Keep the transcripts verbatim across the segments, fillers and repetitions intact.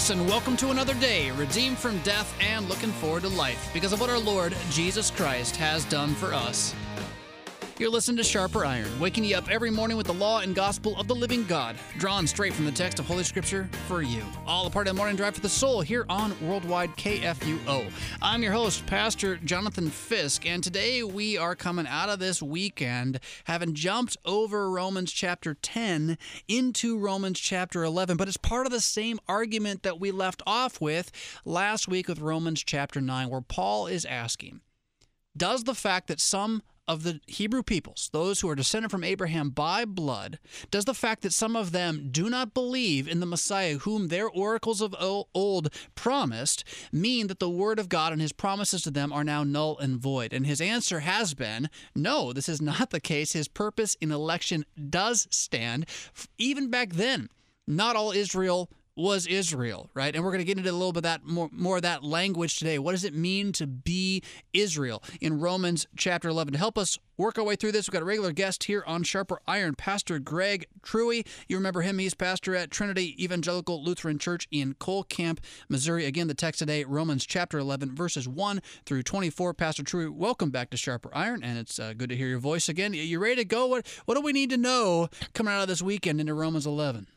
Jesus, and welcome to another day, redeemed from death and looking forward to life because of what our Lord Jesus Christ has done for us. You're listening to Sharper Iron, waking you up every morning with the law and gospel of the living God, drawn straight from the text of Holy Scripture for you. All a part of the Morning Drive for the Soul here on Worldwide K F U O. I'm your host, Pastor Jonathan Fisk, and today we are coming out of this weekend having jumped over Romans chapter ten into Romans chapter eleven, but it's part of the same argument that we left off with last week with Romans chapter nine, where Paul is asking, does the fact that some of the Hebrew peoples, those who are descended from Abraham by blood, does the fact that some of them do not believe in the Messiah whom their oracles of old promised mean that the word of God and his promises to them are now null and void? And his answer has been, no, this is not the case. His purpose in election does stand. Even back then, not all Israel was Israel, right? And we're going to get into a little bit of that more, more of that language today. What does it mean to be Israel in Romans chapter eleven? To help us work our way through this, we've got a regular guest here on Sharper Iron, Pastor Greg Truey. You remember him. He's pastor at Trinity Evangelical Lutheran Church in Cole Camp, Missouri. Again, the text today, Romans chapter eleven, verses one through twenty-four. Pastor Truey, welcome back to Sharper Iron, and it's uh, good to hear your voice again. You ready to go? What, what do we need to know coming out of this weekend into Romans eleven?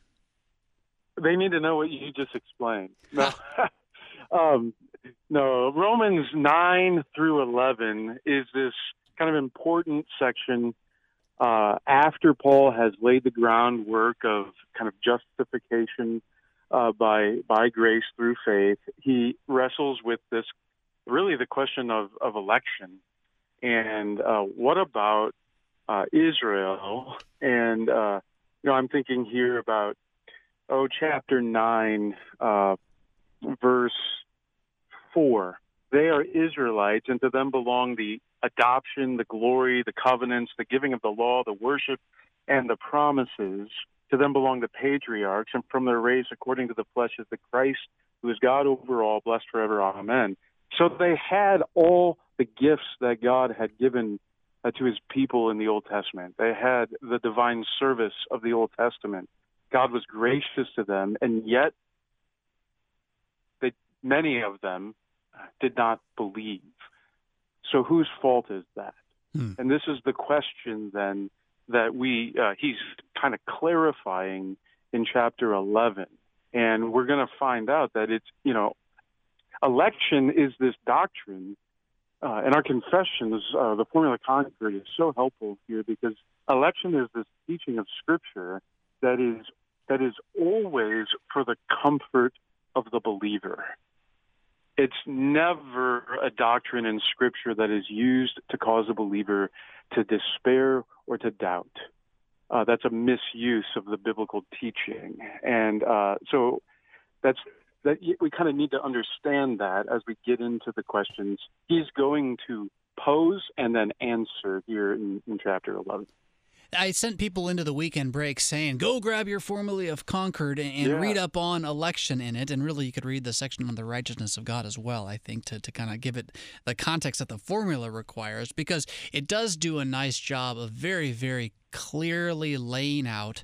They need to know what you just explained. No, um, no. Romans nine through eleven is this kind of important section uh, after Paul has laid the groundwork of kind of justification uh, by by grace through faith. He wrestles with this, really the question of, of election. And uh, what about uh, Israel? And, uh, you know, I'm thinking here about Oh, chapter nine, uh, verse four. They are Israelites, and to them belong the adoption, the glory, the covenants, the giving of the law, the worship, and the promises. To them belong the patriarchs, and from their race, according to the flesh, is the Christ, who is God over all, blessed forever. Amen. So they had all the gifts that God had given uh, to his people in the Old Testament. They had the divine service of the Old Testament. God was gracious to them, and yet they, many of them did not believe. So whose fault is that? Hmm. And this is the question then that we uh, he's kind of clarifying in chapter eleven. And we're going to find out that it's, you know, election is this doctrine. Uh, and our confessions, uh, the Formula Concord, is so helpful here because election is this teaching of Scripture that is that is always for the comfort of the believer. It's never a doctrine in Scripture that is used to cause a believer to despair or to doubt. Uh, that's a misuse of the biblical teaching. And uh, so that's that we kind of need to understand that as we get into the questions he's going to pose and then answer here in, in chapter eleven. I sent people into the weekend break saying, go grab your Formula of Concord and, and yeah. read up on election in it. And really, you could read the section on the righteousness of God as well, I think, to, to kind of give it the context that the formula requires, because it does do a nice job of very, very clearly laying out,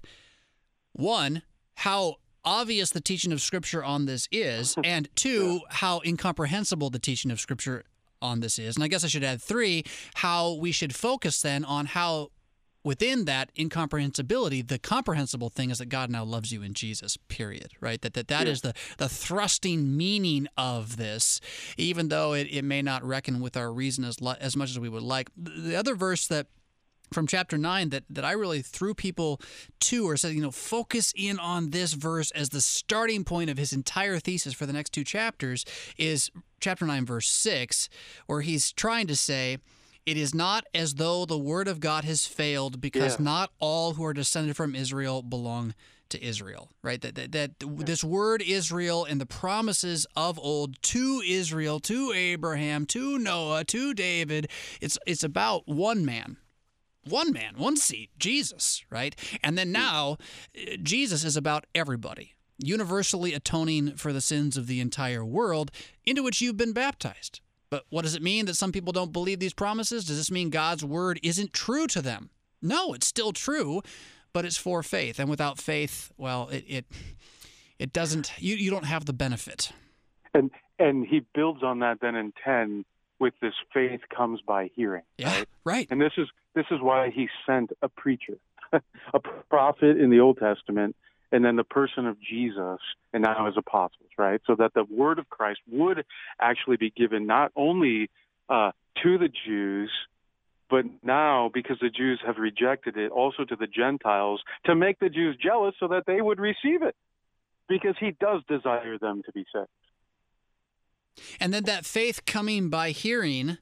one, how obvious the teaching of Scripture on this is, and two, how incomprehensible the teaching of Scripture on this is. And I guess I should add three, how we should focus then on how within that incomprehensibility, the comprehensible thing is that God now loves you in Jesus, period, right? That that, that yeah. is the, the thrusting meaning of this, even though it, it may not reckon with our reason as, as much as we would like. The other verse that from chapter nine that, that I really threw people to or said, you know, focus in on this verse as the starting point of his entire thesis for the next two chapters is chapter nine, verse six, where he's trying to say, it is not as though the word of God has failed because yeah. not all who are descended from Israel belong to Israel, right? That, that, that this word Israel and the promises of old to Israel, to Abraham, to Noah, to David, it's it's about one man. One man, one seat, Jesus, right? And then now, Jesus is about everybody, universally atoning for the sins of the entire world into which you've been baptized. But what does it mean that some people don't believe these promises? Does this mean God's word isn't true to them? No, it's still true, but it's for faith. And without faith, well, it it, it doesn't. You you don't have the benefit. And and he builds on that then in ten with this faith comes by hearing. Yeah, right. right. And this is this is why he sent a preacher, a prophet in the Old Testament, and then the person of Jesus, and now his apostles, right? So that the word of Christ would actually be given not only uh, to the Jews, but now, because the Jews have rejected it, also to the Gentiles, to make the Jews jealous so that they would receive it, because he does desire them to be saved. And then that faith coming by hearing,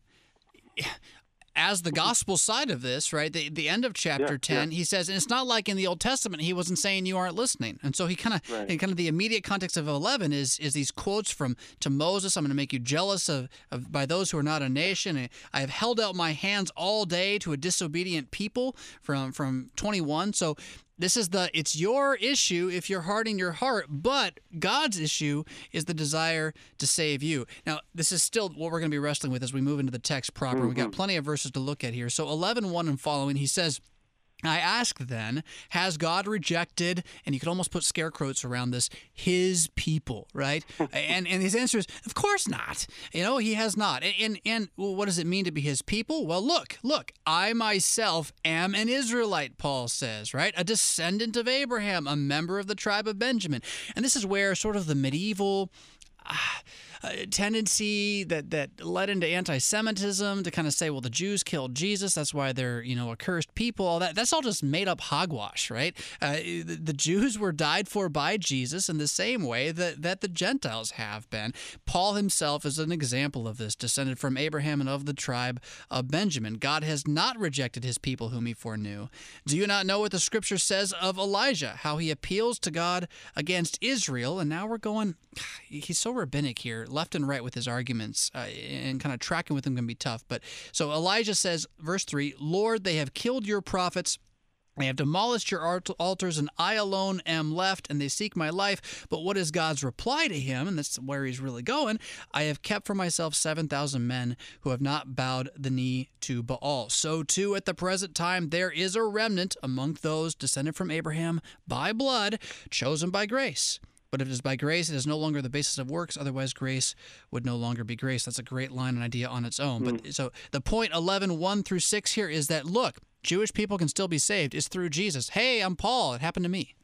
as the gospel side of this, right? The the end of chapter Yeah, ten, yeah. he says, and it's not like in the Old Testament he wasn't saying you aren't listening. And so he kind of, Right. in kind of the immediate context of eleven is is these quotes from to Moses. I'm going to make you jealous of, of by those who are not a nation. I have held out my hands all day to a disobedient people from from twenty-one. So this is the, it's your issue if you're hardening your heart, but God's issue is the desire to save you. Now, this is still what we're going to be wrestling with as we move into the text proper. Mm-hmm. We've got plenty of verses to look at here. So eleven one and following, he says, I ask then, has God rejected, and you could almost put scare quotes around this, his people, right? and and his answer is, of course not. You know, he has not. And, and, and well, what does it mean to be his people? Well, look, look, I myself am an Israelite, Paul says, right? A descendant of Abraham, a member of the tribe of Benjamin. And this is where sort of the medieval Uh, uh, tendency that, that led into anti-Semitism to kind of say, well, the Jews killed Jesus, that's why they're, you know, a cursed people, all that. That's all just made up hogwash, right? Uh, the, the Jews were died for by Jesus in the same way that, that the Gentiles have been. Paul himself is an example of this, descended from Abraham and of the tribe of Benjamin. God has not rejected his people whom he foreknew. Do you not know what the scripture says of Elijah, how he appeals to God against Israel? And now we're going, he's so rabbinic here, left and right with his arguments, uh, and kind of tracking with him can be tough. But so Elijah says, verse three, Lord, they have killed your prophets. They have demolished your altars, and I alone am left, and they seek my life. But what is God's reply to him? And that's where he's really going. I have kept for myself seven thousand men who have not bowed the knee to Baal. So too at the present time there is a remnant among those descended from Abraham by blood, chosen by grace. But if it is by grace, it is no longer the basis of works. Otherwise, grace would no longer be grace. That's a great line and idea on its own. Mm. But so the point eleven, one through six here is that, look, Jewish people can still be saved. It's through Jesus. Hey, I'm Paul. It happened to me.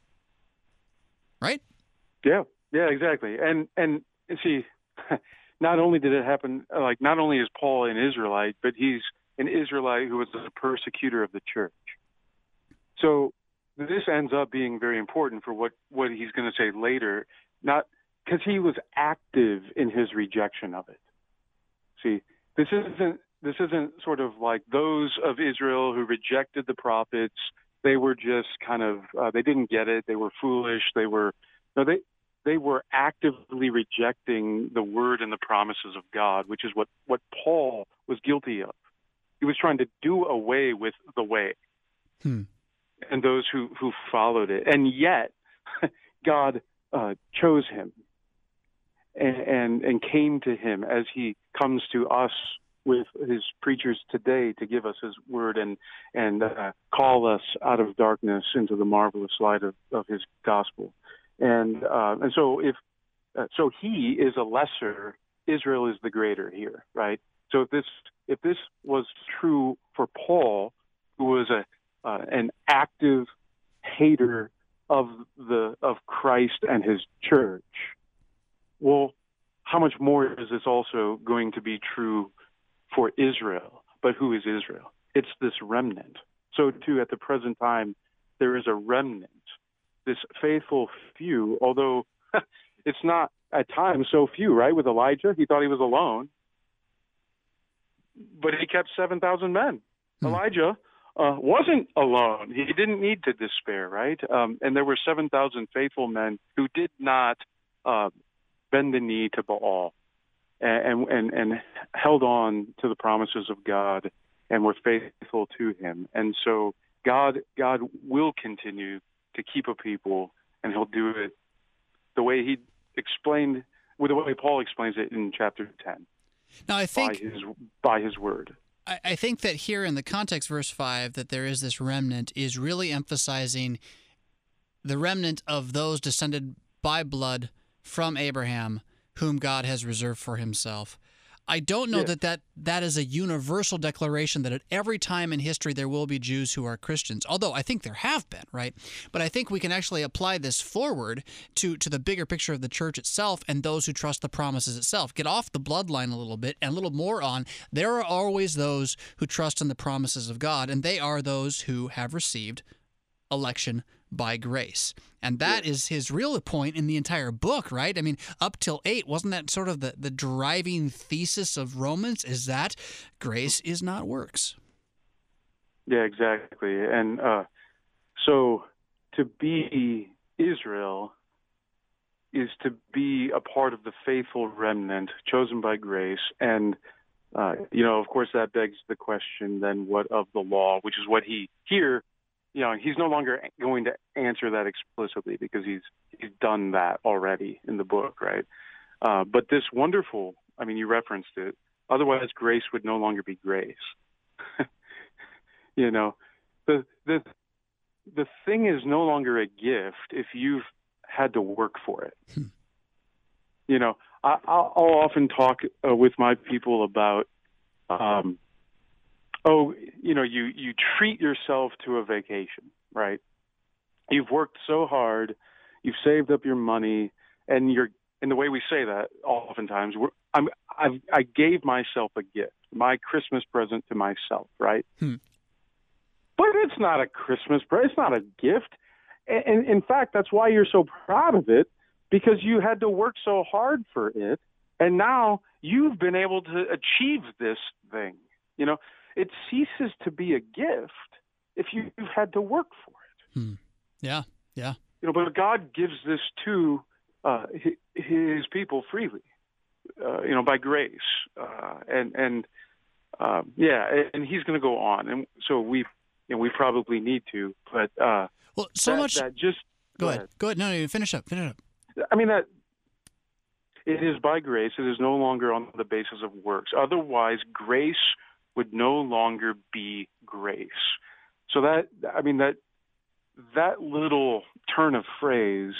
Right? Yeah, yeah, exactly. And, and see, not only did it happen, like, not only is Paul an Israelite, but he's an Israelite who was a persecutor of the church. So this ends up being very important for what, what he's going to say later, not because he was active in his rejection of it. See, this isn't this isn't sort of like those of Israel who rejected the prophets. They were just kind of uh, they didn't get it. They were foolish. They were no they they were actively rejecting the word and the promises of God, which is what what Paul was guilty of. He was trying to do away with the way. Hmm. And those who, who followed it. And yet, God uh, chose him and, and and came to him as he comes to us with his preachers today to give us his word and, and uh, call us out of darkness into the marvelous light of, of his gospel. And uh, and so if uh, so he is a lesser, Israel is the greater here, right? So if this if this was true for Paul, who was a Uh, an active hater of the of Christ and his church. Well, how much more is this also going to be true for Israel? But who is Israel? It's this remnant. So too, at the present time, there is a remnant, this faithful few, although it's not at times so few, right? With Elijah, he thought he was alone, but he kept seven thousand men. Hmm. Elijah Uh, wasn't alone. He didn't need to despair, right? Um, and there were seven thousand faithful men who did not uh, bend the knee to Baal and, and, and held on to the promises of God and were faithful to him. And so God, God will continue to keep a people, and he'll do it the way he explained, with the way Paul explains it in chapter ten. Now, I think by his, by his word. I think that here in the context, verse five, that there is this remnant is really emphasizing the remnant of those descended by blood from Abraham, whom God has reserved for himself. I don't know Yeah. that, that that is a universal declaration that at every time in history there will be Jews who are Christians, although I think there have been, right? But I think we can actually apply this forward to, to the bigger picture of the church itself and those who trust the promises itself. Get off the bloodline a little bit and a little more on, there are always those who trust in the promises of God, and they are those who have received election by grace. And that Yeah. is his real point in the entire book, right? I mean, up till eight, wasn't that sort of the, the driving thesis of Romans, is that grace is not works? Yeah, exactly. And uh, so to be Israel is to be a part of the faithful remnant chosen by grace. And, uh, you know, of course, that begs the question then what of the law, which is what he here, you know, he's no longer going to answer that explicitly because he's he's done that already in the book, right? Uh, but this wonderful, I mean, you referenced it, otherwise grace would no longer be grace. You know, the the the thing is no longer a gift if you've had to work for it. Hmm. You know, I, I'll, I'll often talk uh, with my people about, um, oh, you know, you you treat yourself to a vacation, right? You've worked so hard, you've saved up your money, and you're. And the way we say that, oftentimes, we're, I'm, I've, I gave myself a gift, my Christmas present to myself, right? Hmm. But it's not a Christmas present. It's not a gift. And, and in fact, that's why you're so proud of it, because you had to work so hard for it, and now you've been able to achieve this thing. You know, it ceases to be a gift if you've had to work for it. Hmm. Yeah, yeah. You know, but God gives this to uh, His people freely, uh, you know, by grace, uh, and and um, yeah, and He's going to go on, and so we, you know, we probably need to, but uh, well, so that, much. That just go, go ahead. ahead, go ahead. No, no, finish up, finish up. I mean that it is by grace. It is no longer on the basis of works. Otherwise, grace would no longer be grace. So that, I mean that that little turn of phrase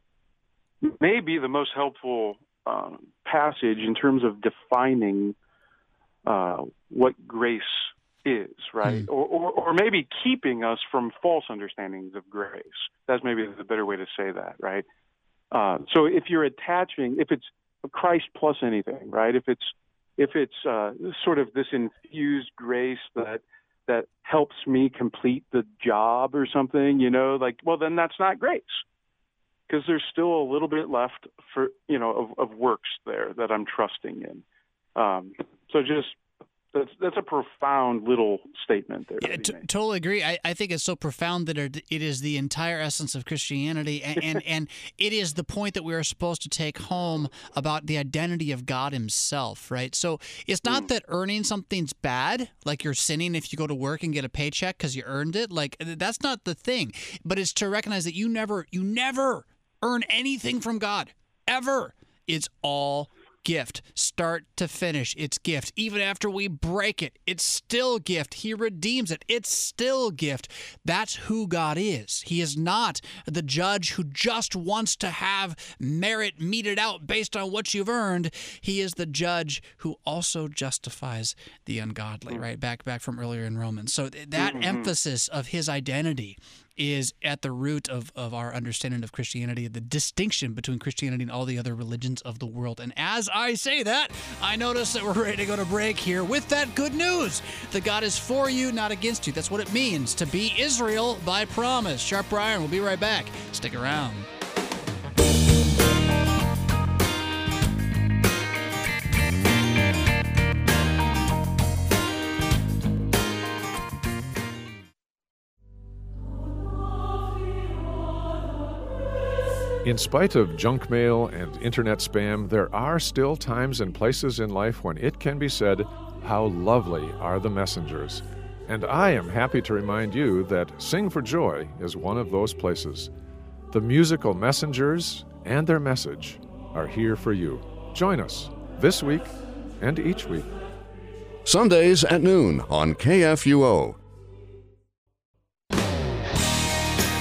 may be the most helpful um, passage in terms of defining uh, what grace is, right? Mm. Or, or, or maybe keeping us from false understandings of grace. That's maybe the better way to say that, right? Uh, so if you're attaching, if it's Christ plus anything, right? If it's if it's uh, sort of this infused grace that that helps me complete the job or something, you know, like, well, then that's not grace. Because there's still a little bit left for, you know, of, of works there that I'm trusting in. Um, so just that's that's a profound little statement there. Yeah, t- totally agree. I, I think it's so profound that it, it is the entire essence of Christianity, and, and and it is the point that we are supposed to take home about the identity of God Himself, right? So it's not mm. that earning something's bad, like you're sinning if you go to work and get a paycheck because you earned it. Like that's not the thing. But it's to recognize that you never, you never earn anything from God, ever. It's all gift, start to finish. It's gift. Even after we break it, it's still gift. He redeems it. It's still gift. That's who God is. He is not the judge who just wants to have merit meted out based on what you've earned. He is the judge who also justifies the ungodly, right? Back back from earlier in Romans. So that mm-hmm. emphasis of His identity is at the root of, of our understanding of Christianity, the distinction between Christianity and all the other religions of the world. And as I say that, I notice that we're ready to go to break here with that good news that God is for you, not against you. That's what it means to be Israel by promise. Sharper Iron, we'll be right back. Stick around. In spite of junk mail and internet spam, there are still times and places in life when it can be said, how lovely are the messengers. And I am happy to remind you that Sing for Joy is one of those places. The musical messengers and their message are here for you. Join us this week and each week. Sundays at noon on K F U O.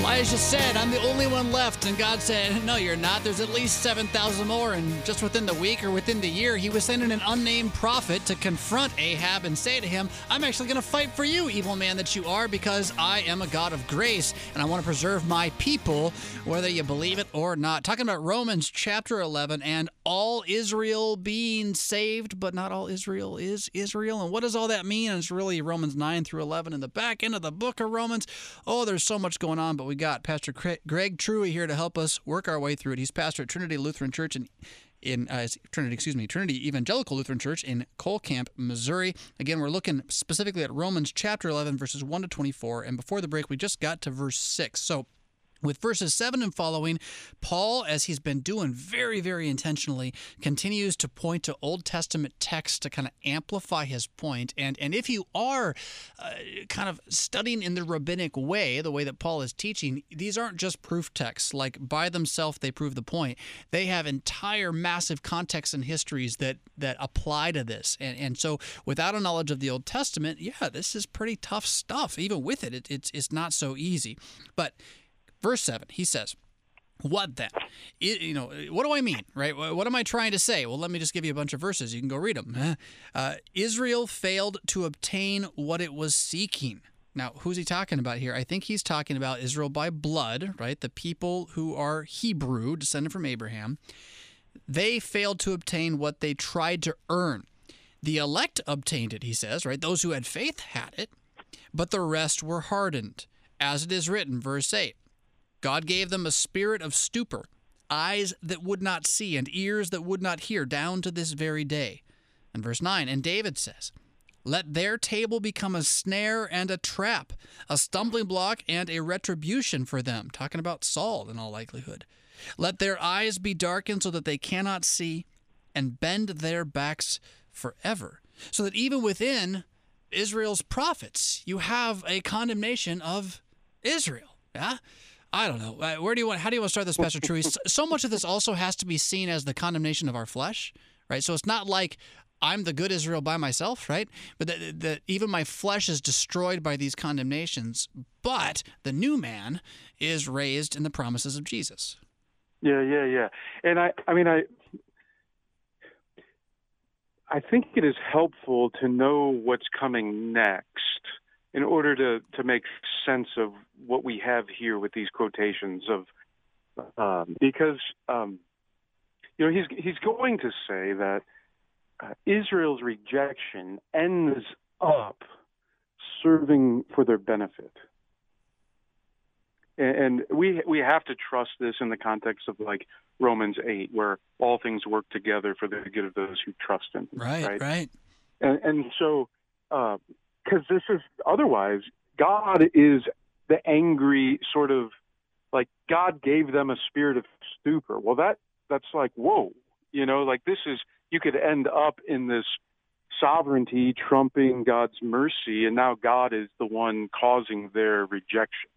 Elijah said, I'm the only one left. And God said, no, you're not. There's at least seven thousand more. And just within the week or within the year, he was sending an unnamed prophet to confront Ahab and say to him, I'm actually going to fight for you, evil man that you are, because I am a God of grace and I want to preserve my people, whether you believe it or not. Talking about Romans chapter eleven and all Israel being saved, but not all Israel is Israel. And what does all that mean? And it's really Romans nine through eleven in the back end of the book of Romans. Oh, there's so much going on, but we got Pastor Greg Truey here to help us work our way through it. He's pastor at Trinity Lutheran Church in in uh, Trinity, excuse me, Trinity Evangelical Lutheran Church in Cole Camp, Missouri. Again, we're looking specifically at Romans chapter eleven, verses one to twenty-four. And before the break, we just got to verse six. So with verses seven and following, Paul, as he's been doing very, very intentionally, continues to point to Old Testament texts to kind of amplify his point. And and if you are uh, kind of studying in the rabbinic way, the way that Paul is teaching, these aren't just proof texts. Like by themselves, they prove the point. They have entire massive contexts and histories that that apply to this. And and so without a knowledge of the Old Testament, yeah, this is pretty tough stuff. Even with it, it it's it's not so easy. But verse seven, he says, what then? It, you know, what do I mean, right? What am I trying to say? Well, let me just give you a bunch of verses. You can go read them. Uh, Israel failed to obtain what it was seeking. Now, who's he talking about here? I think he's talking about Israel by blood, right? The people who are Hebrew, descended from Abraham. They failed to obtain what they tried to earn. The elect obtained it, he says, right? Those who had faith had it, but the rest were hardened. As it is written, verse eight. God gave them a spirit of stupor, eyes that would not see and ears that would not hear, down to this very day. And verse nine, and David says, let their table become a snare and a trap, a stumbling block and a retribution for them. Talking about Saul in all likelihood. Let their eyes be darkened so that they cannot see, and bend their backs forever. So that even within Israel's prophets, you have a condemnation of Israel. Yeah? I don't know. Where do you want? How do you want to start this, Pastor Truey? So much of this also has to be seen as the condemnation of our flesh, right? So it's not like I'm the good Israel by myself, right? But that, that even my flesh is destroyed by these condemnations. But the new man is raised in the promises of Jesus. Yeah, yeah, yeah. And I, I mean, I, I think it is helpful to know what's coming next in order to, to make sense of what we have here with these quotations of, um, because, um, you know, he's, he's going to say that uh, Israel's rejection ends up serving for their benefit. And, and we, we have to trust this in the context of like Romans eight, where all things work together for the good of those who trust him. Right, right. right. And, and so, uh, because this is otherwise, God is the angry sort of like God gave them a spirit of stupor. Well, that that's like, whoa, you know, like this is, you could end up in this sovereignty trumping God's mercy, and now God is the one causing their rejection.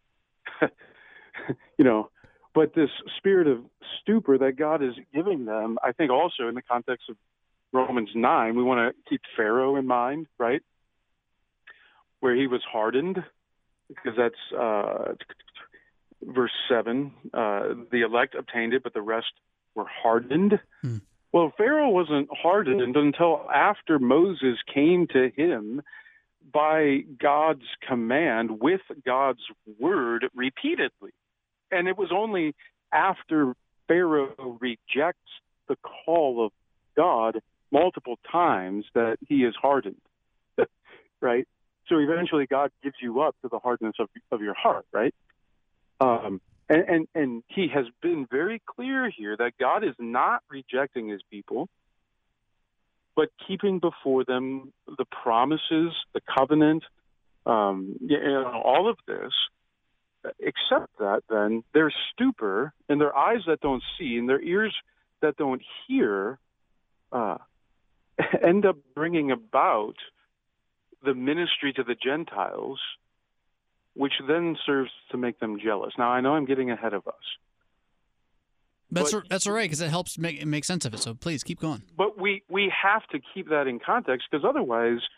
You know, but this spirit of stupor that God is giving them, I think also in the context of Romans nine, we want to keep Pharaoh in mind, right? Where he was hardened, because that's uh, verse seven. Uh, the elect obtained it, but the rest were hardened. Hmm. Well, Pharaoh wasn't hardened until after Moses came to him by God's command with God's word repeatedly. And it was only after Pharaoh rejects the call of God multiple times that he is hardened, right? So eventually God gives you up to the hardness of, of your heart, right? Um, and, and, and he has been very clear here that God is not rejecting his people, but keeping before them the promises, the covenant, um, you know, all of this, except that then their stupor and their eyes that don't see and their ears that don't hear uh, end up bringing about the ministry to the Gentiles, which then serves to make them jealous. Now, I know I'm getting ahead of us. That's but, that's all right, because it helps make make sense of it. So please keep going. But we, we have to keep that in context, because otherwise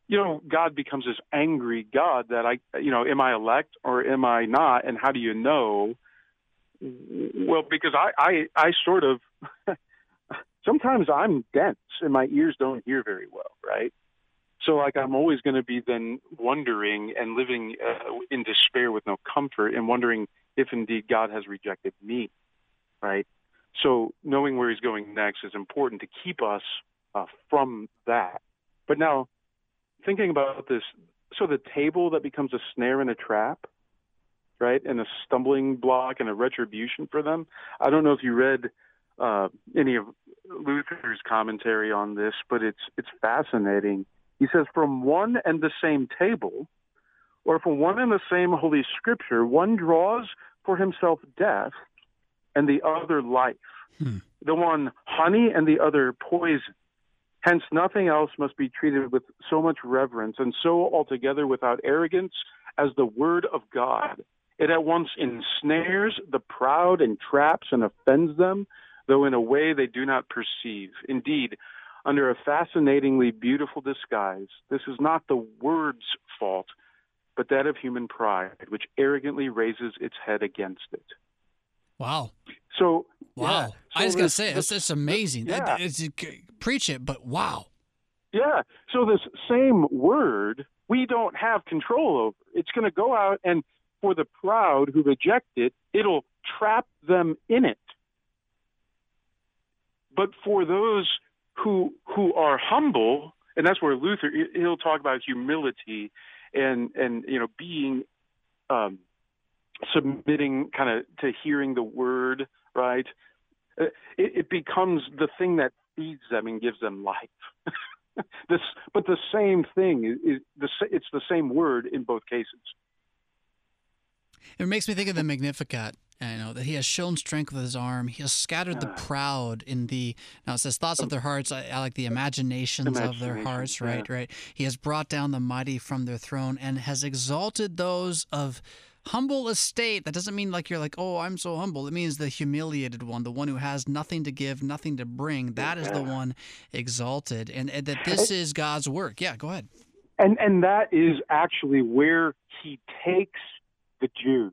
you know, God becomes this angry God that I, you know, am I elect or am I not? And how do you know? Well, because I, I, I sort of, sometimes I'm dense and my ears don't hear very well, right? So, like, I'm always going to be then wondering and living uh, in despair with no comfort and wondering if indeed God has rejected me, right? So knowing where he's going next is important to keep us uh, from that. But now, thinking about this, so the table that becomes a snare and a trap, right, and a stumbling block and a retribution for them. I don't know if you read uh, any of Luther's commentary on this, but it's it's fascinating. He says, from one and the same table, or from one and the same Holy Scripture, one draws for himself death, and the other life. Hmm. The one honey and the other poison. Hence, nothing else must be treated with so much reverence and so altogether without arrogance as the Word of God. It at once ensnares the proud and traps and offends them, though in a way they do not perceive. Indeed, under a fascinatingly beautiful disguise, this is not the Word's fault, but that of human pride, which arrogantly raises its head against it. Wow. So, wow. Yeah, so I just got to say, it's, it's amazing. Yeah. That, it's, preach it, but wow. Yeah. So this same word, we don't have control over. It's going to go out, and for the proud who reject it, it'll trap them in it. But for those who who are humble, and that's where Luther, he'll talk about humility and, and you know, being um, submitting kind of to hearing the word, right? It, it becomes the thing that feeds them and gives them life. this, but the same thing is, is the it's the same word in both cases. It makes me think of the Magnificat. You know, that he has shown strength with his arm. He has scattered the proud in the, now it says thoughts of their hearts. I, I like the imaginations Imagination, of their hearts, right, yeah. right. He has brought down the mighty from their throne and has exalted those of humble estate. That doesn't mean like you're like, oh, I'm so humble. It means the humiliated one, the one who has nothing to give, nothing to bring. That is the one exalted. And, and that this is God's work. Yeah, go ahead. And and that is actually where he takes the Jews.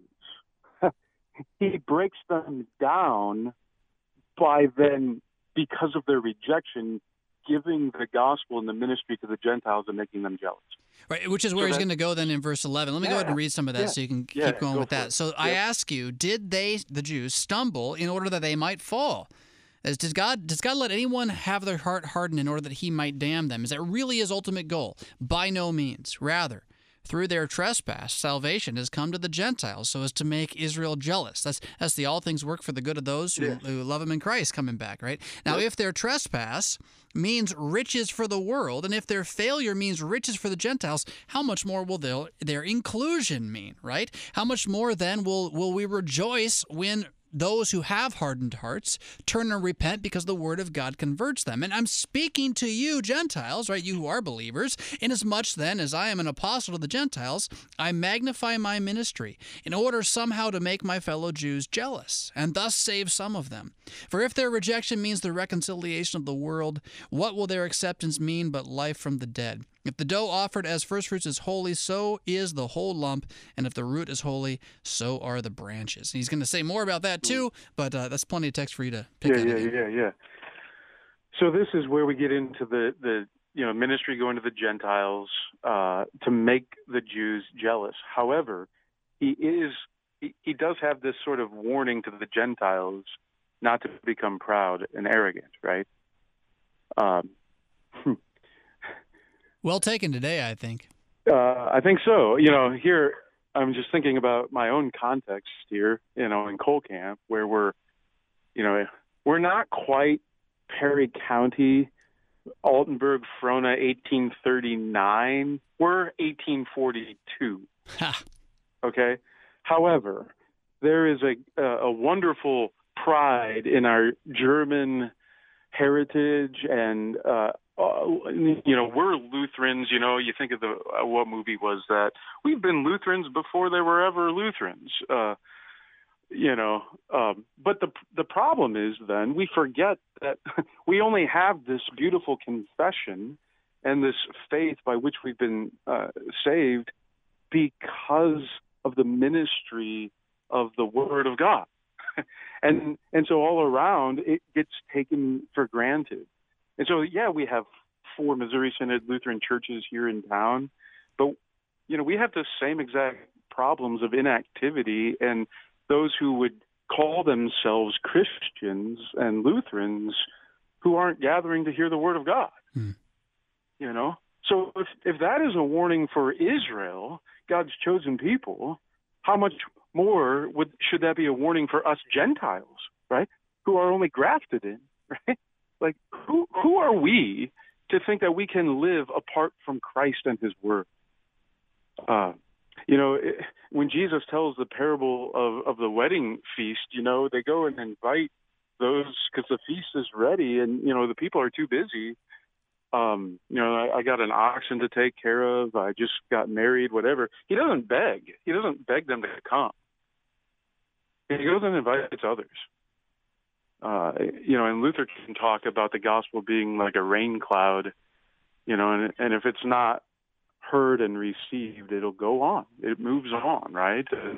He breaks them down by then, because of their rejection, giving the gospel and the ministry to the Gentiles and making them jealous. Right, which is where so he's going to go then in verse eleven. Let me yeah, go ahead and read some of that yeah, so you can yeah, keep going go with that. It. So yep. I ask you, did they, the Jews, stumble in order that they might fall? As does God, does God let anyone have their heart hardened in order that he might damn them? Is that really his ultimate goal? By no means. Rather, through their trespass, salvation has come to the Gentiles so as to make Israel jealous. That's that's the all things work for the good of those who, yeah. who love him in Christ coming back, right? Now, yep. if their trespass means riches for the world, and if their failure means riches for the Gentiles, how much more will their, their inclusion mean, right? How much more then will, will we rejoice when those who have hardened hearts turn and repent because the word of God converts them? And I'm speaking to you, Gentiles, right? You who are believers. Inasmuch then as I am an apostle to the Gentiles, I magnify my ministry in order somehow to make my fellow Jews jealous and thus save some of them. For if their rejection means the reconciliation of the world, what will their acceptance mean but life from the dead? If the dough offered as firstfruits is holy, so is the whole lump. And if the root is holy, so are the branches. And he's going to say more about that too, but uh, that's plenty of text for you to pick yeah, on. Yeah, again. yeah, yeah. So this is where we get into the, the you know, ministry going to the Gentiles uh, to make the Jews jealous. However, he is he, he does have this sort of warning to the Gentiles not to become proud and arrogant, right? Um Well taken today, I think. Uh, I think so. You know, here I'm just thinking about my own context here, you know, in Cole Camp, where we're, you know, we're not quite Perry County, Altenburg, Frona, eighteen thirty-nine. We're eighteen forty-two. Okay? However, there is a, a wonderful pride in our German heritage and, uh, Uh, you know, we're Lutherans. You know, you think of the uh, what movie was that? We've been Lutherans before there were ever Lutherans. Uh, you know, um, but the the problem is then we forget that we only have this beautiful confession and this faith by which we've been uh, saved because of the ministry of the Word of God. and and so all around, it gets taken for granted. And so, yeah, we have four Missouri Synod Lutheran churches here in town, but, you know, we have the same exact problems of inactivity, and those who would call themselves Christians and Lutherans who aren't gathering to hear the Word of God. Hmm. You know? So if, if that is a warning for Israel, God's chosen people, how much more would should that be a warning for us Gentiles, right, who are only grafted in, right? Like, who who are we to think that we can live apart from Christ and His Word? Uh, you know, it, when Jesus tells the parable of, of the wedding feast, you know, they go and invite those because the feast is ready, and, you know, the people are too busy. Um, you know, I, I got an oxen to take care of. I just got married, whatever. He doesn't beg. He doesn't beg them to come. He goes and invites others. Uh, you know, and Luther can talk about the gospel being like a rain cloud, you know, and, and if it's not heard and received, it'll go on. It moves on, right? And,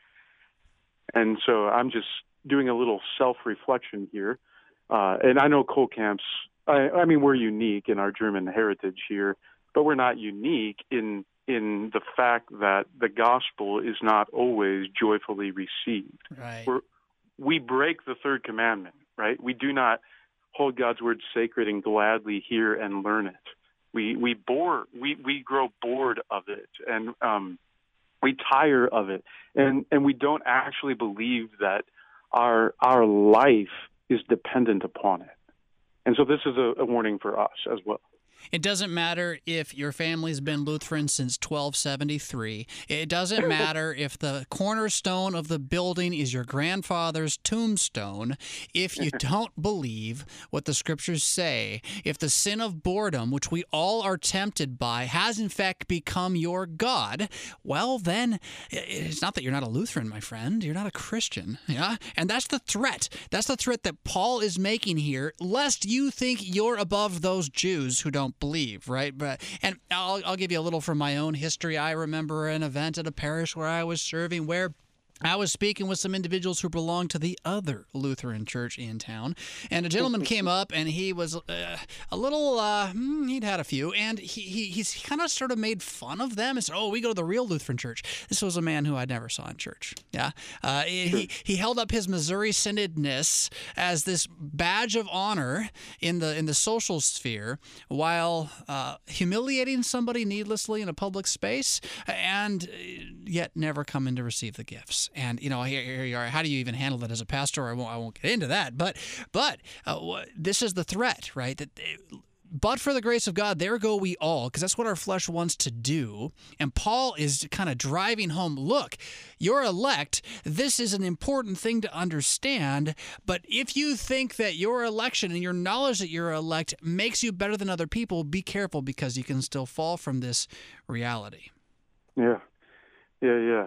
and so I'm just doing a little self-reflection here. Uh, and I know Kohlkamp's, I, I mean, we're unique in our German heritage here, but we're not unique in in the fact that the gospel is not always joyfully received. Right. We're, we break the third commandment, right? We do not hold God's word sacred and gladly hear and learn it. We we bore we, we grow bored of it, and um, we tire of it, and and we don't actually believe that our our life is dependent upon it. And so this is a, a warning for us as well. It doesn't matter if your family's been Lutheran since twelve seventy-three. It doesn't matter if the cornerstone of the building is your grandfather's tombstone. If you don't believe what the scriptures say, if the sin of boredom, which we all are tempted by, has in fact become your God, well, then it's not that you're not a Lutheran, my friend. You're not a Christian. Yeah? And that's the threat. That's the threat that Paul is making here, lest you think you're above those Jews who don't believe, right? But and I'll I'll give you a little from my own history. I remember an event at a parish where I was serving where I was speaking with some individuals who belonged to the other Lutheran church in town, and a gentleman came up, and he was uh, a little, uh, he'd had a few, and he he he's, he kind of sort of made fun of them and said, oh, we go to the real Lutheran church. This was a man who I never saw in church, yeah? Uh, he, he held up his Missouri Synodness as this badge of honor in the in the social sphere while uh, humiliating somebody needlessly in a public space, and yet never coming to receive the gifts. And, you know, here, here you are. How do you even handle that as a pastor? I won't, I won't get into that. But but uh, this is the threat, right? That but for the grace of God, there go we all, because that's what our flesh wants to do. And Paul is kind of driving home, look, you're elect. This is an important thing to understand. But if you think that your election and your knowledge that you're elect makes you better than other people, be careful, because you can still fall from this reality. Yeah, yeah, yeah.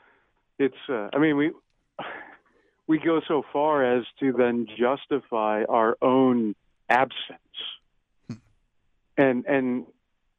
It's, uh, I mean, we we go so far as to then justify our own absence. Hmm. And, and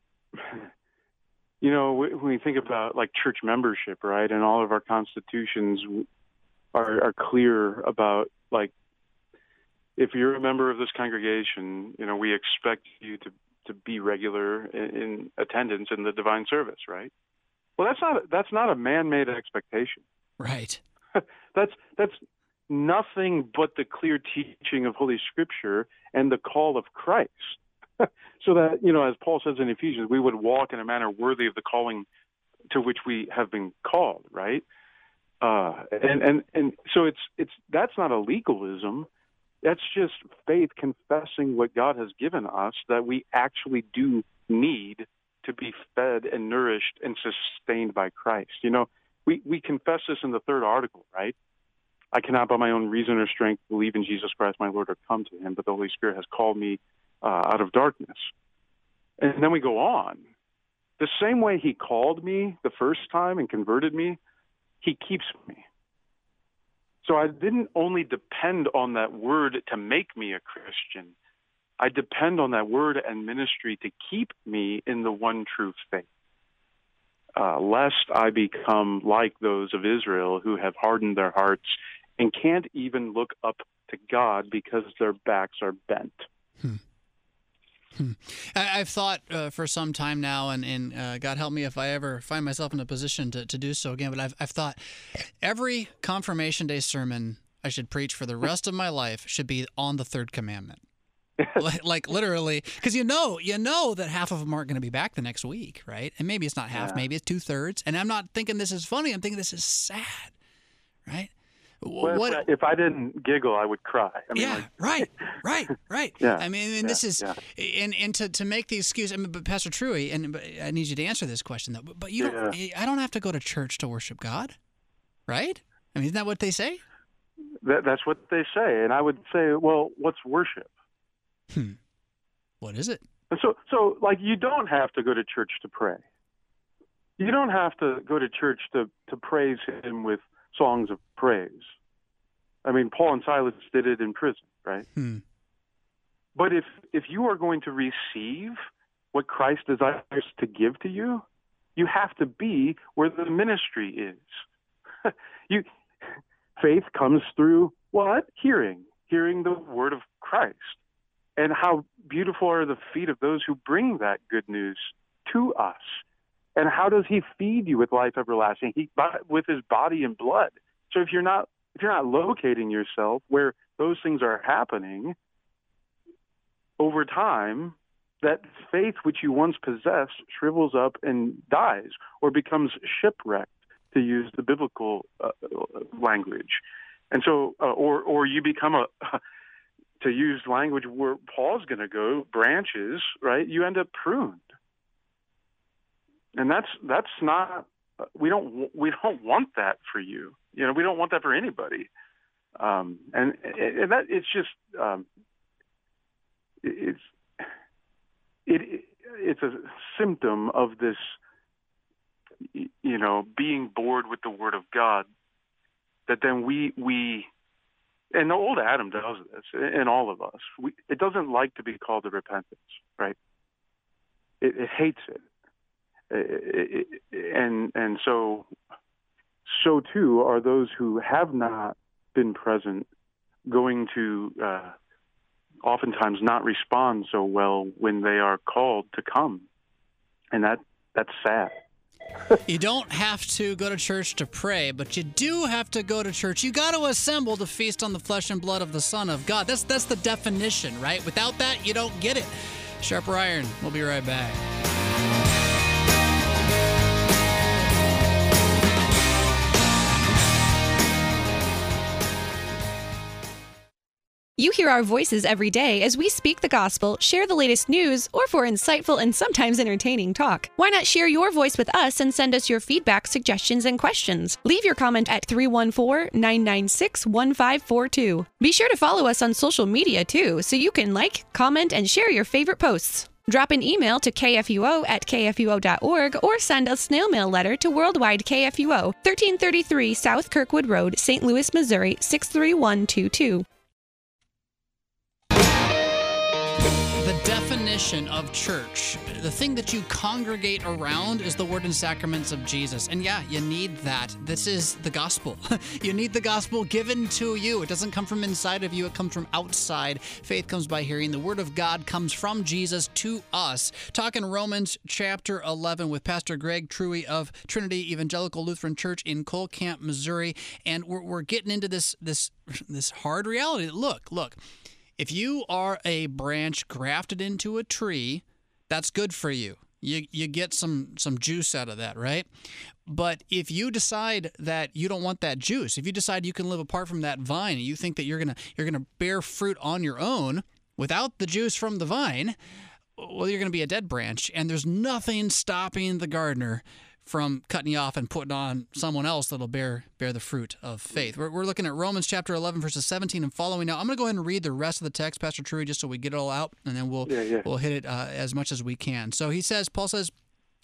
you know, when we think about, like, church membership, right, and all of our constitutions are, are clear about, like, if you're a member of this congregation, you know, we expect you to, to be regular in, in attendance in the divine service, right? Well, that's not that's not a man-made expectation. Right. that's that's nothing but the clear teaching of Holy Scripture and the call of Christ. So that, you know, as Paul says in Ephesians, we would walk in a manner worthy of the calling to which we have been called, right? Uh, and, and and so it's it's that's not a legalism. That's just faith confessing what God has given us, that we actually do need to be fed and nourished and sustained by Christ. You know, we, we confess this in the third article, right? I cannot by my own reason or strength believe in Jesus Christ, my Lord, or come to him, but the Holy Spirit has called me uh, out of darkness. And then we go on. The same way he called me the first time and converted me, he keeps me. So I didn't only depend on that word to make me a Christian. I depend on that word and ministry to keep me in the one true faith, uh, lest I become like those of Israel who have hardened their hearts and can't even look up to God because their backs are bent. Hmm. Hmm. I, I've thought uh, for some time now, and, and uh, God help me if I ever find myself in a position to, to do so again, but I've, I've thought every Confirmation Day sermon I should preach for the rest of my life should be on the third commandment. like, like literally, because you know, you know that half of them aren't going to be back the next week, right? And maybe it's not half, Yeah. maybe it's two thirds. And I'm not thinking this is funny. I'm thinking this is sad, right? Well, what? if, I, if I didn't giggle, I would cry. I mean, yeah, like, right, right, right. Yeah, I mean, and yeah, this is, yeah. and and to, to make the excuse. I mean, but Pastor Truey, and but I need you to answer this question though. But, but you don't. I don't have to go to church to worship God, right? I mean, isn't that what they say? That, that's what they say, and I would say, well, what's worship? Hmm. What is it? And so, so like, you don't have to go to church to pray. You don't have to go to church to to praise Him with songs of praise. I mean, Paul and Silas did it in prison, right? Hmm. But if if you are going to receive what Christ desires to give to you, you have to be where the ministry is. you faith comes through what? Hearing, hearing the word of Christ. And how beautiful are the feet of those who bring that good news to us. And how does He feed you with life everlasting? He with His body and blood. So if you're not if you're not locating yourself where those things are happening, over time, that faith which you once possessed shrivels up and dies, or becomes shipwrecked, to use the biblical uh, language. And so, uh, or or you become a to use language where Paul's going to go, branches, right? You end up pruned, and that's that's not. We don't we don't want that for you. You know, we don't want that for anybody. Um, and, and that it's just um, it's it it's a symptom of this. You know, being bored with the Word of God. That then we we. And the old Adam does this, and all of us. We, it doesn't like to be called to repentance, right? It, it hates it. It, it, and and so, so too are those who have not been present, going to uh, oftentimes not respond so well when they are called to come, and that that's sad. You don't have to go to church to pray, but you do have to go to church. You got to assemble to feast on the flesh and blood of the Son of God. That's that's the definition, right? Without that, you don't get it. Sharper Iron. We'll be right back. You hear our voices every day as we speak the gospel, share the latest news, or for insightful and sometimes entertaining talk. Why not share your voice with us and send us your feedback, suggestions, and questions? Leave your comment at three one four, nine nine six, one five four two. Be sure to follow us on social media too, so you can like, comment, and share your favorite posts. Drop an email to k f u o at k f u o dot org or send a snail mail letter to Worldwide K F U O, thirteen thirty-three South Kirkwood Road, Saint Louis, Missouri, six three one two two. The definition of church, the thing that you congregate around, is the word and sacraments of Jesus. And yeah, you need that. This is the gospel. You need the gospel given to you. It doesn't come from inside of you. It comes from outside. Faith comes by hearing. The word of God comes from Jesus to us. Talking Romans chapter eleven with Pastor Greg Truey of Trinity Evangelical Lutheran Church in Cole Camp, Missouri. And we're, we're getting into this, this, this hard reality. Look, look. If you are a branch grafted into a tree, that's good for you. You you get some some juice out of that, right? But if you decide that you don't want that juice, if you decide you can live apart from that vine and you think that you're gonna you're gonna bear fruit on your own without the juice from the vine, well, you're gonna be a dead branch, and there's nothing stopping the gardener from cutting you off and putting on someone else that'll bear bear the fruit of faith. We're, we're looking at Romans chapter eleven, verses seventeen and following. Now, I'm going to go ahead and read the rest of the text, Pastor Truey, just so we get it all out, and then we'll yeah, yeah. we'll hit it uh, as much as we can. So he says, Paul says,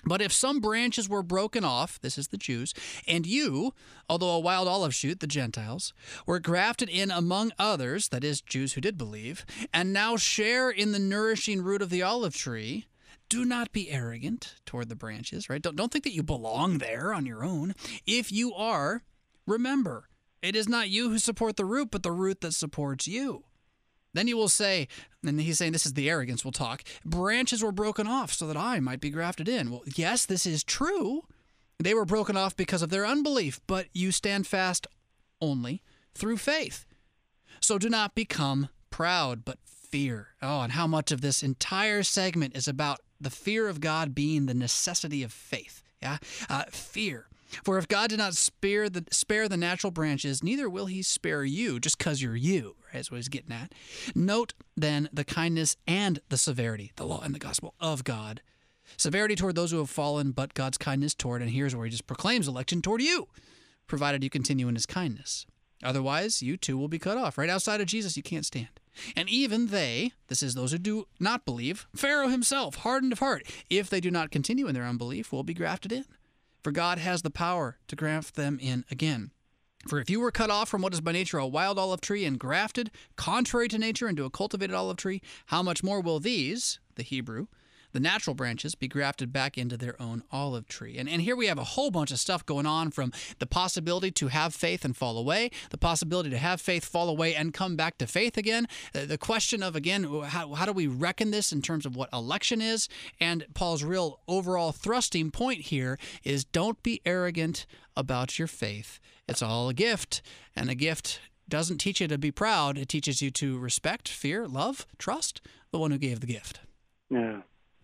But if some branches were broken off, this is the Jews, and you, although a wild olive shoot, the Gentiles, were grafted in among others, that is, Jews who did believe, and now share in the nourishing root of the olive tree, do not be arrogant toward the branches, right? Don't, don't think that you belong there on your own. If you are, remember, it is not you who support the root, but the root that supports you. Then you will say, and he's saying this is the arrogance we'll talk, branches were broken off so that I might be grafted in. Well, yes, this is true. They were broken off because of their unbelief, but you stand fast only through faith. So do not become proud, but fear. Oh, and how much of this entire segment is about the fear of God being the necessity of faith. Yeah, uh, fear. For if God did not spare the spare the natural branches, neither will he spare you, just because you're you, right? That's what he's getting at. Note, then, the kindness and the severity, the law and the gospel of God. Severity toward those who have fallen, but God's kindness toward, and here's where he just proclaims election toward you, provided you continue in his kindness. Otherwise, you too will be cut off. Right outside of Jesus, you can't stand. And even they, this is those who do not believe, Pharaoh himself, hardened of heart, if they do not continue in their unbelief, will be grafted in. For God has the power to graft them in again. For if you were cut off from what is by nature a wild olive tree and grafted, contrary to nature, into a cultivated olive tree, how much more will these, the Hebrew, the natural branches, be grafted back into their own olive tree? And, and here we have a whole bunch of stuff going on, from the possibility to have faith and fall away, the possibility to have faith, fall away, and come back to faith again, the, the question of, again, how, how do we reckon this in terms of what election is? And Paul's real overall thrusting point here is don't be arrogant about your faith. It's all a gift, and a gift doesn't teach you to be proud. It teaches you to respect, fear, love, trust the one who gave the gift. Yeah.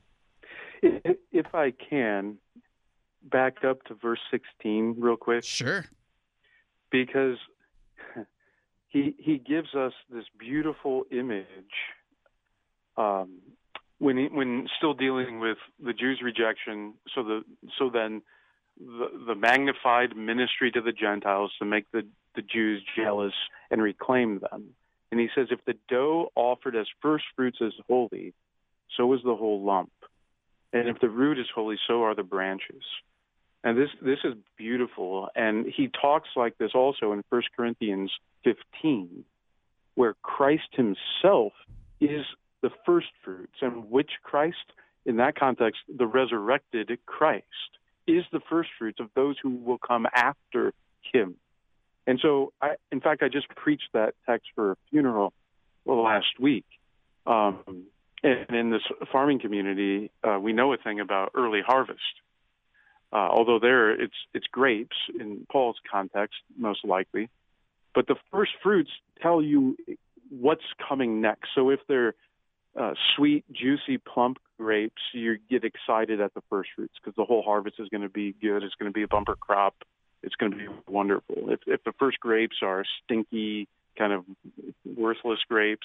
If, if I can, back up to verse sixteen real quick. Sure. Because he he gives us this beautiful image um, when he, when still dealing with the Jews' rejection. So the so then the, the magnified ministry to the Gentiles to make the, the Jews jealous and reclaim them. And he says, if the dough offered as first fruits is holy, so is the whole lump. And if the root is holy, so are the branches. And this this is beautiful. And he talks like this also in First Corinthians fifteen, where Christ himself is the first fruits. And which Christ? In that context, the resurrected Christ is the first fruits of those who will come after him. And so, I, in fact, I just preached that text for a funeral last week. Um And in this farming community, uh, we know a thing about early harvest. Uh, although there, it's it's grapes in Paul's context, most likely. But the first fruits tell you what's coming next. So if they're uh, sweet, juicy, plump grapes, you get excited at the first fruits because the whole harvest is going to be good. It's going to be a bumper crop. It's going to be wonderful. If, if the first grapes are stinky, kind of worthless grapes,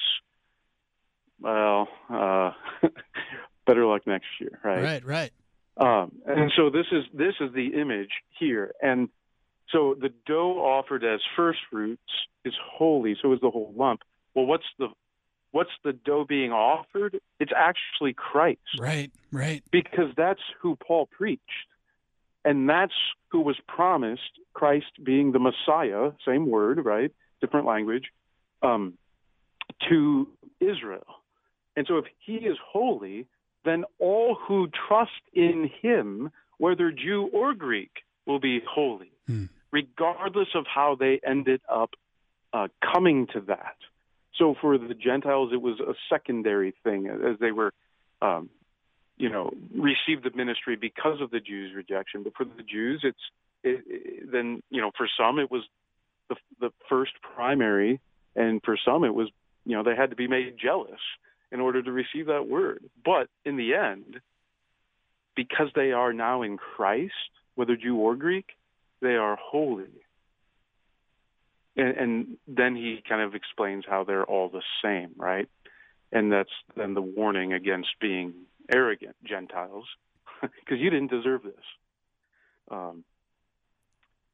well, uh, better luck next year, right? Right, right. Um, and so this is this is the image here. And so the dough offered as first fruits is holy, so is the whole lump. Well, what's the what's the dough being offered? It's actually Christ. Right, right. Because that's who Paul preached. And that's who was promised, Christ being the Messiah, same word, right? Different language, um, to Israel. And so if he is holy, then all who trust in him, whether Jew or Greek, will be holy, hmm. regardless of how they ended up uh, coming to that. So for the Gentiles, it was a secondary thing as they were, um, you know, received the ministry because of the Jews' rejection. But for the Jews, it's it, it, then, you know, for some it was the, the first primary, and for some it was, you know, they had to be made jealous in order to receive that word. But in the end, because they are now in Christ, whether Jew or Greek, they are holy. And, and then he kind of explains how they're all the same, right? And that's then the warning against being arrogant Gentiles, because you didn't deserve this. Um,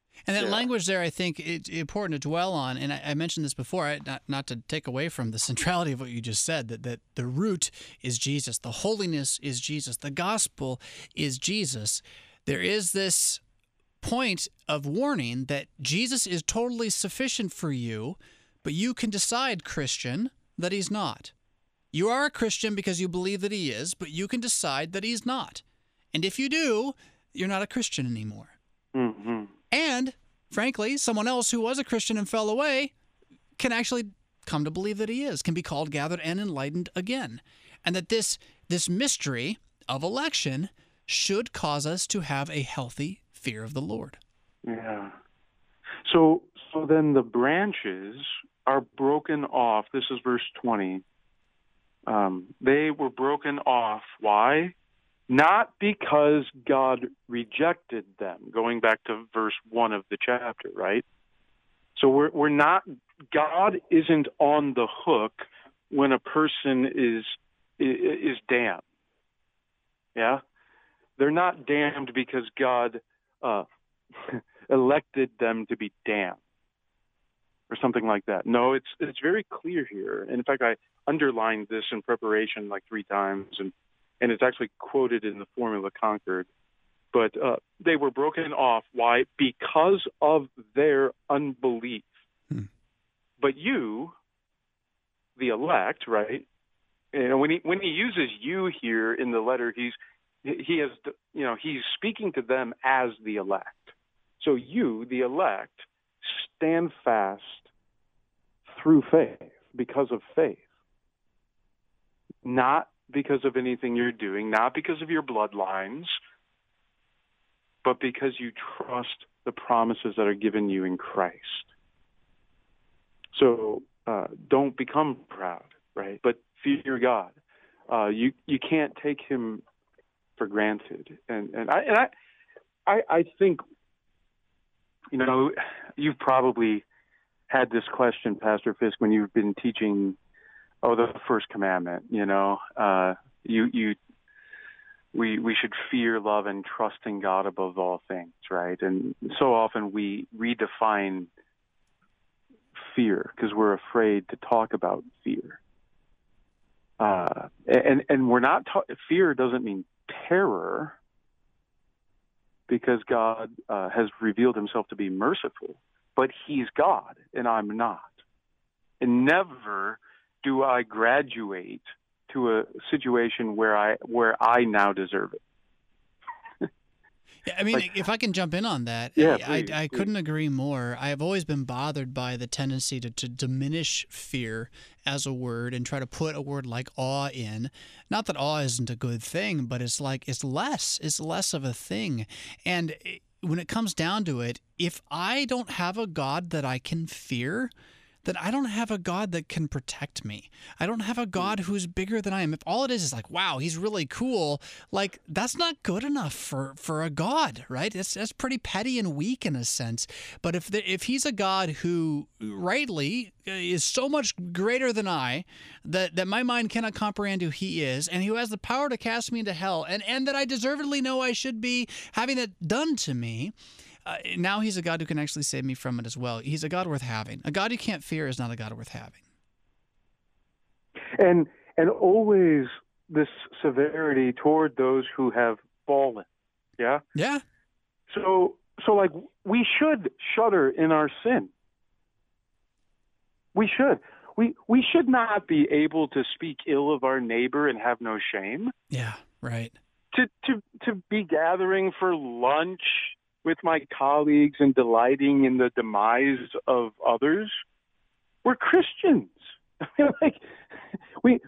And that Yeah. language there, I think it's important to dwell on. And I, I mentioned this before, I, not, not to take away from the centrality of what you just said, that, that the root is Jesus. The holiness is Jesus. The gospel is Jesus. There is this point of warning that Jesus is totally sufficient for you, but you can decide, Christian, that he's not. You are a Christian because you believe that he is, but you can decide that he's not. And if you do, you're not a Christian anymore. Mm-hmm. And, frankly, someone else who was a Christian and fell away can actually come to believe that he is, can be called, gathered, and enlightened again. And that this this mystery of election should cause us to have a healthy fear of the Lord. Yeah. So so then the branches are broken off. This is verse twenty. Um, they were broken off. Why? Not because God rejected them, going back to verse one of the chapter, right? So we're we're not, God isn't on the hook when a person is is damned. Yeah? They're not damned because God uh, elected them to be damned or something like that. No, it's it's very clear here. And in fact, I underlined this in preparation like three times, and and it's actually quoted in the Formula Concord. But uh, they were broken off. Why? Because of their unbelief. Hmm. But you, the elect, right? You know, when he when he uses you here in the letter, he's he has you know he's speaking to them as the elect. So you, the elect, stand fast through faith, because of faith, not because of anything you're doing, not because of your bloodlines, but because you trust the promises that are given you in Christ. So uh, don't become proud, right? But fear God. Uh, you you can't take Him for granted, and and I and I I, I think you know you've probably had this question, Pastor Fisk, when you've been teaching. Oh, the first commandment, you know, uh, you, you, we, we should fear, love, and trust in God above all things, right? And so often we redefine fear because we're afraid to talk about fear. Uh, and, and we're not, ta- fear doesn't mean terror, because God uh, has revealed Himself to be merciful, but He's God and I'm not. And never do I graduate to a situation where I where I now deserve it? Yeah, I mean, like, if I can jump in on that, yeah, I, please, I, I please. couldn't agree more. I have always been bothered by the tendency to, to diminish fear as a word and try to put a word like awe in. Not that awe isn't a good thing, but it's like it's less. It's less of a thing. And when it comes down to it, if I don't have a God that I can fear, that I don't have a God that can protect me. I don't have a God who's bigger than I am. If all it is is like, wow, he's really cool, like that's not good enough for, for a God, right? That's that's pretty petty and weak in a sense. But if the, if he's a God who rightly is so much greater than I, that, that my mind cannot comprehend who he is, and who has the power to cast me into hell, and, and that I deservedly know I should be having it done to me, Uh, now he's a God who can actually save me from it as well. He's a God worth having. A God you can't fear is not a God worth having. And and always this severity toward those who have fallen. Yeah? Yeah. So so like we should shudder in our sin. We should. We we should not be able to speak ill of our neighbor and have no shame. Yeah, right. To to to be gathering for lunch with my colleagues and delighting in the demise of others. We're Christians. I mean, like we,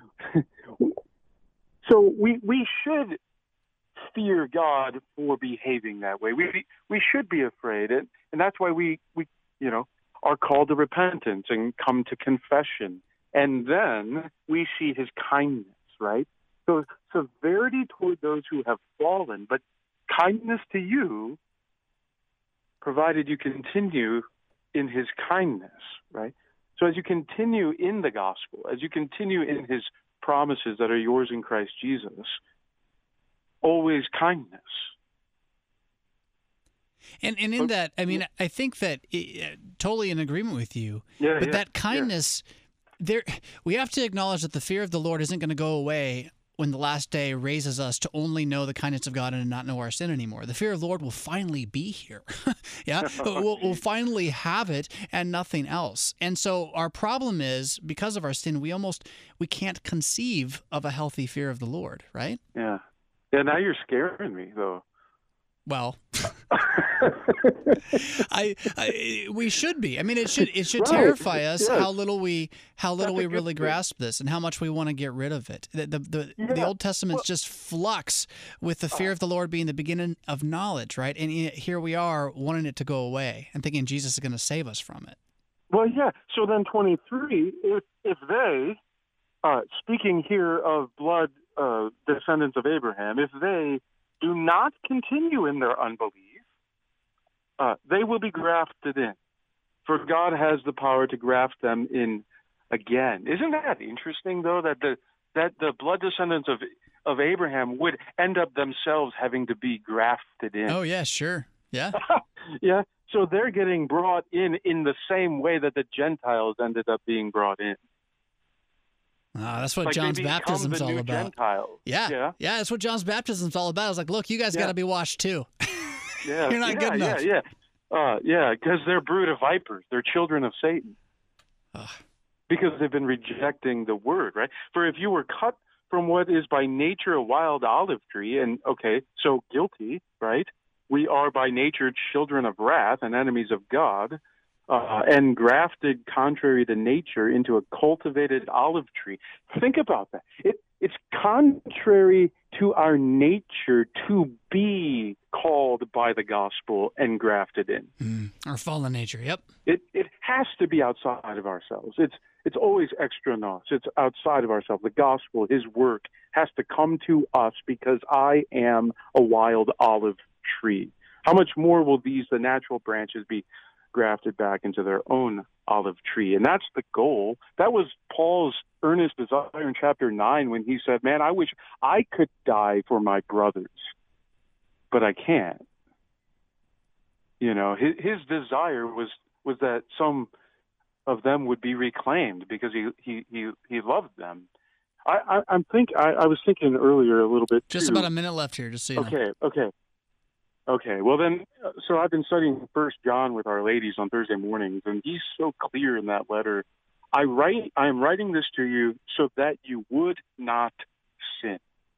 so we we should fear God for behaving that way. We we should be afraid, and and that's why we we you know are called to repentance and come to confession, and then we see His kindness, right? So severity toward those who have fallen, but kindness to you, provided you continue in His kindness, right? So as you continue in the gospel, as you continue in His promises that are yours in Christ Jesus, always kindness. And and in that, I mean, I think that uh, totally in agreement with you. Yeah, but yeah, that kindness, there, we have to acknowledge that the fear of the Lord isn't going to go away when the last day raises us to only know the kindness of God and not know our sin anymore. The fear of the Lord will finally be here. yeah, we'll, we'll finally have it and nothing else. And so our problem is, because of our sin, we almost we can't conceive of a healthy fear of the Lord, right? Yeah. Yeah, now you're scaring me, though. Well, I, I we should be. I mean, it should it should Right. terrify us Yes. how little we how little That's a we good really thing. grasp this, and how much we want to get rid of it. The the the, the Yeah. Old Testament's Well- just flux with the fear of the Lord being the beginning of knowledge, right? And yet here we are wanting it to go away and thinking Jesus is going to save us from it. Well, yeah. So then twenty-three, if, if they, uh, speaking here of blood uh, descendants of Abraham, if they do not continue in their unbelief, uh, they will be grafted in. For God has the power to graft them in again. Isn't that interesting, though, that the that the blood descendants of of Abraham would end up themselves having to be grafted in? Oh yeah, sure, yeah. Yeah. So they're getting brought in in the same way that the Gentiles ended up being brought in. Ah, that's what Like they John's become baptism's the all new about. Gentiles. Yeah, Yeah. yeah, that's what John's baptism's all about. I was like, look, you guys Yeah. got to be washed too. Yeah. You're not yeah, good enough. Yeah, yeah. Uh, yeah, because they're brood of vipers. They're children of Satan. Ugh. Because they've been rejecting the word, right? For if you were cut from what is by nature a wild olive tree, and okay, so guilty, right? We are by nature children of wrath and enemies of God, uh, and grafted contrary to nature into a cultivated olive tree. Think about that. It, it's contrary to our nature to be called by the gospel and grafted in. Mm, our fallen nature. Yep. It it has to be outside of ourselves. It's it's always extra nos. It's outside of ourselves. The gospel, his work, has to come to us because I am a wild olive tree. How much more will these, the natural branches, be grafted back into their own olive tree? And that's the goal. That was Paul's earnest desire in chapter nine when he said, man, I wish I could die for my brothers, but I can't. You know, his, his desire was was that some of them would be reclaimed because he he he, he loved them. I, I I'm think I, I was thinking earlier a little bit. Just too. about a minute left here, just so you know. Okay, okay, okay. Well then, uh, so I've been studying First John with our ladies on Thursday mornings, and he's so clear in that letter. I write, I am writing this to you so that you would not sin.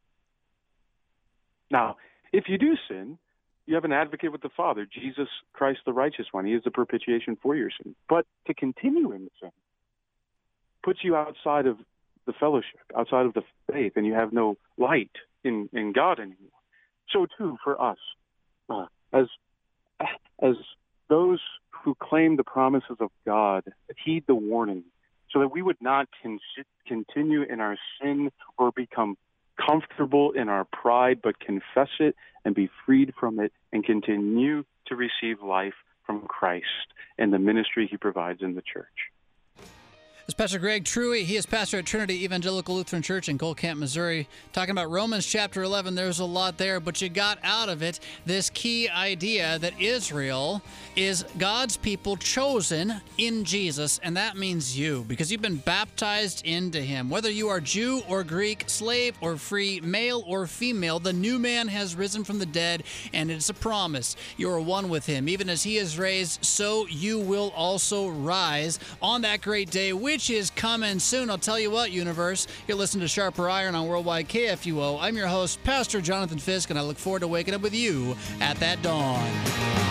Now, if you do sin, you have an advocate with the Father, Jesus Christ, the righteous one. He is the propitiation for your sin. But to continue in the sin puts you outside of the fellowship, outside of the faith, and you have no light in, in God anymore. So too for us, uh, as as those who claim the promises of God, heed the warning, so that we would not con- continue in our sin or become comfortable in our pride, but confess it and be freed from it and continue to receive life from Christ and the ministry he provides in the church. This is Pastor Greg Truey. He is pastor at Trinity Evangelical Lutheran Church in Gold Camp, Missouri, talking about Romans chapter eleven. There's a lot there, but you got out of it this key idea that Israel is God's people chosen in Jesus, and that means you, because you've been baptized into him. Whether you are Jew or Greek, slave or free, male or female, the new man has risen from the dead, and it's a promise. You are one with him. Even as he is raised, so you will also rise on that great day, which is coming soon. I'll tell you what, universe, you're listening to Sharper Iron on Worldwide K F U O. I'm your host, Pastor Jonathan Fisk, and I look forward to waking up with you at that dawn.